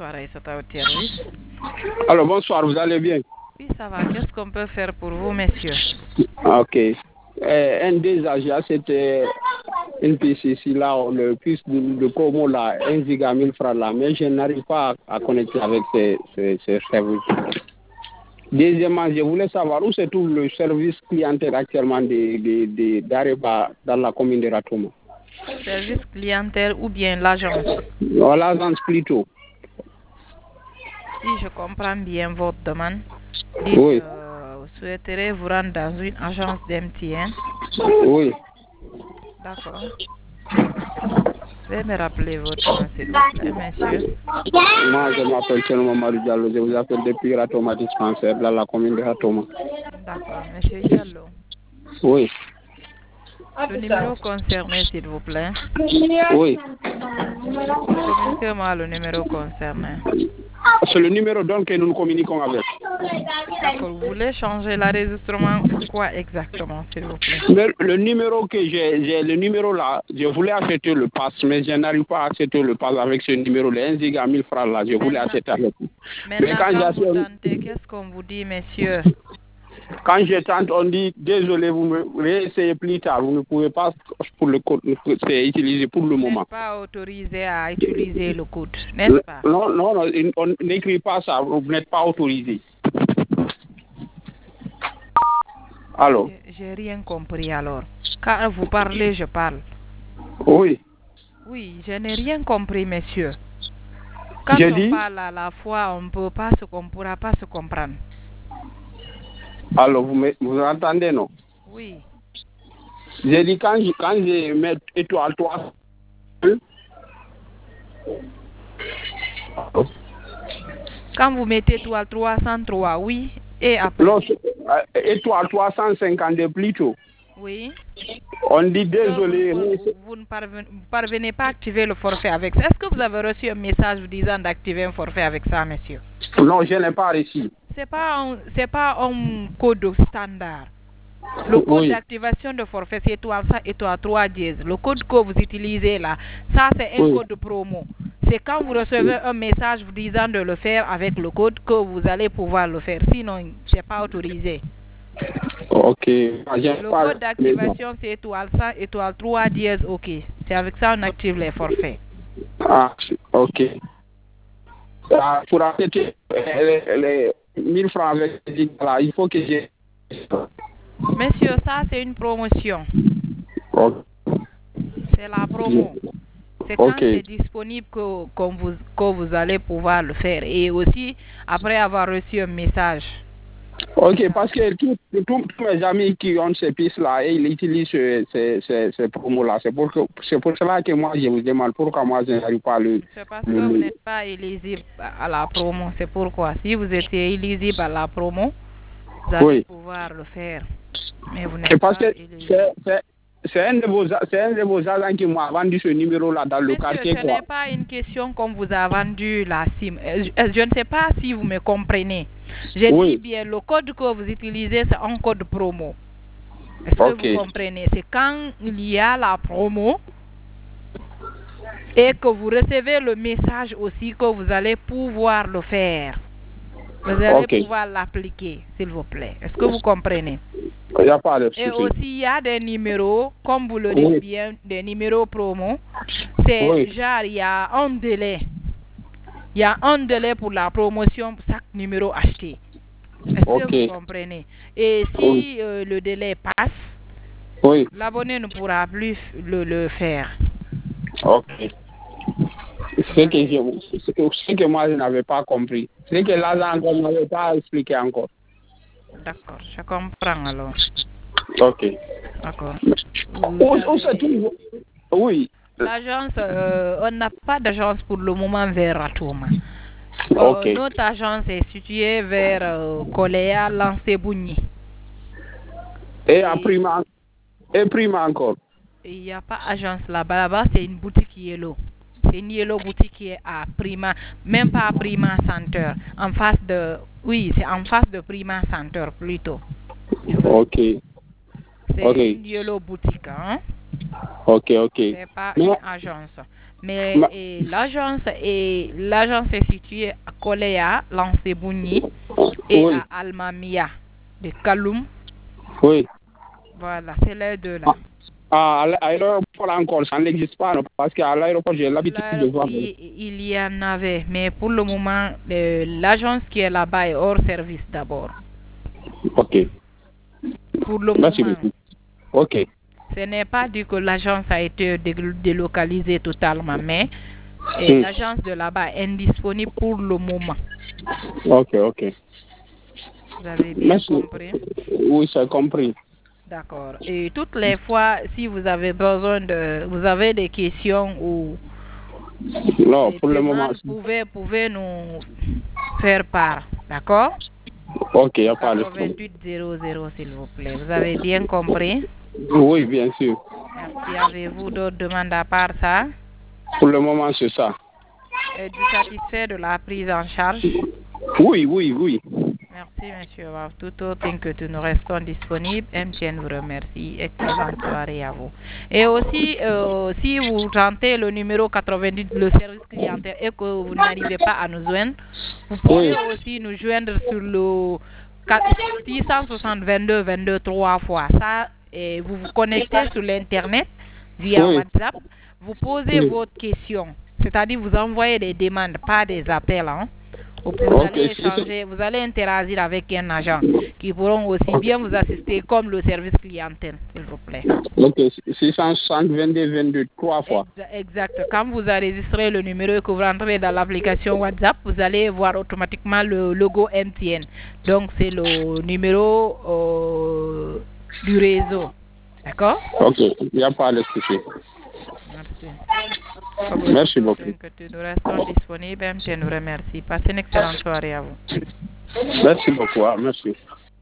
Bonsoir, Aïssata au service. Alors, bonsoir, vous allez bien? Oui, ça va. Qu'est-ce qu'on peut faire pour vous, messieurs? Ok. Un des agents, c'était une PCC là, le plus de Como là, 1 giga 1000 francs là, mais je n'arrive pas à connecter avec ces services. Deuxièmement, je voulais savoir où se trouve le service clientèle actuellement d'Areba dans la commune de Ratouma. Service clientèle ou bien l'agence? L'agence plutôt. Si je comprends bien votre demande, Oui. vous souhaiterez vous rendre dans une agence d'MTN? Oui. D'accord. Veuillez me rappeler votre nom, s'il vous plaît, monsieur. Moi, je m'appelle Tchelmo Marie Diallo. Je vous appelle depuis Ratoma Dispensaire, dans la commune de Ratoma. D'accord, monsieur Diallo. Oui. Le numéro concerné, s'il vous plaît. Oui. Communiquez-moi le numéro concerné. C'est le numéro donc que nous communiquons avec. D'accord, vous voulez changer l'enregistrement ou quoi exactement, s'il vous plaît? Le numéro que j'ai le numéro là, je voulais acheter le pass, mais je n'arrive pas à acheter le pass avec ce numéro, le 1 giga 1000 francs là, je voulais acheter avec vous. Maintenant, quand vous tentez, qu'est-ce qu'on vous dit, messieurs? Quand je tente, on dit, désolé, vous me réessayez plus tard, vous ne pouvez pas pour le code, c'est utilisé pour le moment. Vous n'êtes pas autorisé à utiliser le code, n'est-ce pas? Non, on n'écrit pas ça, vous n'êtes pas autorisé. Allô? J'ai rien compris alors. Quand vous parlez, je parle. Oui. Oui, je n'ai rien compris, monsieur. Quand on parle à la fois, on ne pourra pas se comprendre. Alors, vous entendez, non? Oui. J'ai dit quand je mets étoile 3. Quand vous mettez étoile 303, oui. Et après? Non, étoile 352 plutôt. Oui. On dit désolé. Vous ne parvenez pas à activer le forfait avec ça. Est-ce que vous avez reçu un message vous disant d'activer un forfait avec ça, monsieur? Non, je n'ai pas reçu. C'est pas un code standard. Le code d'activation de forfait, c'est étoile 100, étoile 3 dièse. Le code que vous utilisez là, ça c'est un code promo. C'est quand vous recevez un message vous disant de le faire avec le code que vous allez pouvoir le faire. Sinon, c'est pas autorisé. Ok. Le code d'activation, c'est étoile 100, étoile 3 dièse, ok. C'est avec ça qu'on active les forfaits. Ah, ok. Pour acheter les 1000 francs avec là, il faut que j'ai... Monsieur, ça c'est une promotion. Okay. C'est la promo. C'est quand c'est disponible que vous allez pouvoir le faire. Et aussi, après avoir reçu un message. Ok, parce que tous mes amis qui ont ces pistes-là, ils utilisent ces promos-là. C'est pour cela que moi, je vous demande pourquoi moi, je n'arrive pas à le... C'est parce que vous n'êtes pas éligible à la promo. C'est pourquoi. Si vous étiez éligible à la promo, vous allez pouvoir le faire. Mais vous n'êtes pas éligible. C'est un de vos agents qui m'a vendu ce numéro-là dans le quartier. Ce n'est pas une question qu'on vous a vendu la SIM. Je ne sais pas si vous me comprenez. Je dis bien, le code que vous utilisez, c'est un code promo. Est-ce que vous comprenez? C'est quand il y a la promo et que vous recevez le message aussi que vous allez pouvoir le faire. Vous allez pouvoir l'appliquer, s'il vous plaît. Est-ce que vous comprenez? Il n'y a pas de souci. Et aussi, il y a des numéros, comme vous le dites bien, des numéros promo. C'est genre, il y a un délai. Il y a un délai pour la promotion pour chaque numéro acheté. Est-ce que vous comprenez? Et si le délai passe, l'abonné ne pourra plus le faire. Ok. Ce que moi, je n'avais pas compris. C'est que l'agent ne m'avait pas expliqué encore. D'accord, je comprends alors. Ok. D'accord. Oui. L'agence, on n'a pas d'agence pour le moment vers Ratouma. Notre agence est située vers Koléa, Lancé-Bougny. Et Prima encore. Il n'y a pas d'agence là-bas. Là-bas, c'est une boutique Yellow. C'est une Yellow boutique qui est à Prima, même pas à Prima Center. En face de... Oui, c'est en face de Prima Center plutôt. Ok. C'est une Yellow boutique, hein? Ok. C'est pas une agence. Mais l'agence est située à Koleya, Lansebouni et à Almamia de Kaloum. Oui. Voilà, c'est les deux là. À l'aéroport encore, ça n'existe pas, parce qu'à l'aéroport, j'ai l'habitude de voir. Il y en avait, mais pour le moment, l'agence qui est là-bas est hors service d'abord. Ok. Pour le Merci moment. beaucoup. Ok. Ce n'est pas dit que l'agence a été délocalisée totalement, mais l'agence de là-bas est indisponible pour le moment. Ok. Vous avez bien compris? Oui, j'ai compris. D'accord. Et toutes les fois, si vous avez besoin vous avez des questions ou non, des pour le moment, pouvez nous faire part. D'accord? Ok, il n'y a pas de problème. 8800, s'il vous plaît. Vous avez bien compris? Oui, bien sûr. Merci. Avez-vous d'autres demandes à part ça? Pour le moment, c'est ça. Êtes-vous satisfait de la prise en charge? Oui. Merci, monsieur. Tout autre que nous restons disponibles. MTN vous remercie. Excellente soirée à vous. Et aussi, si vous tentez le numéro 90, le service clientèle, et que vous n'arrivez pas à nous joindre, vous pouvez aussi nous joindre sur le 660 22 22 3 fois. Ça, et vous vous connectez sur l'Internet via WhatsApp. Vous posez votre question. C'est-à-dire, vous envoyez des demandes, pas des appels. Hein. Vous allez échanger, vous allez interagir avec un agent qui pourront aussi bien vous assister comme le service clientèle, s'il vous plaît. Ok, 660 22 22 3 fois. Exact. Quand vous enregistrez le numéro et que vous rentrez dans l'application WhatsApp, vous allez voir automatiquement le logo MTN. Donc, c'est le numéro du réseau. D'accord? Ok, il n'y a pas de souci. Merci. Merci beaucoup. Nous restons disponibles. MTN nous remercie. Passez une excellente soirée à vous. Merci beaucoup. Merci.